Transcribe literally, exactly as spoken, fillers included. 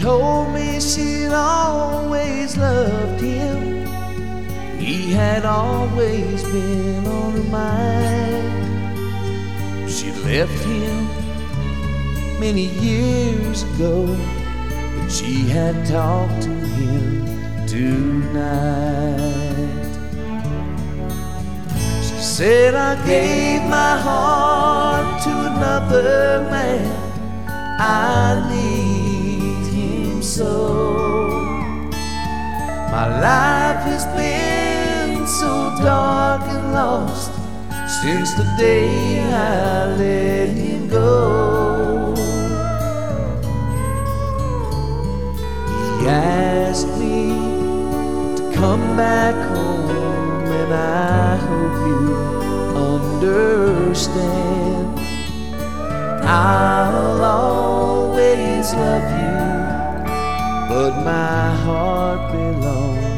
told me she'd always loved him. He had always been on her mind. She left him many years ago, but she had talked to him tonight. She said, I gave my heart to another man, I need him so. My life has been so dark and lost since the day I let him go. He asked me to come back home, and I hope you understand. I'll always love you, but my heart belongs